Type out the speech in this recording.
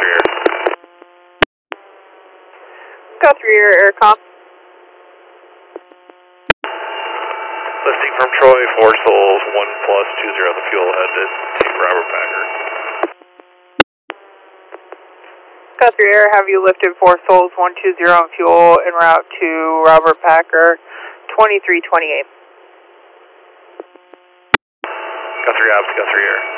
Air. Guthrie Air, Aircom. Listing from Troy, 4 souls, 1+20, the fuel head to take Robert Packer. Guthrie Air, have you lifted 4 souls, 120 on fuel en route to Robert Packer, 2328. Guthrie Ops, Guthrie Air.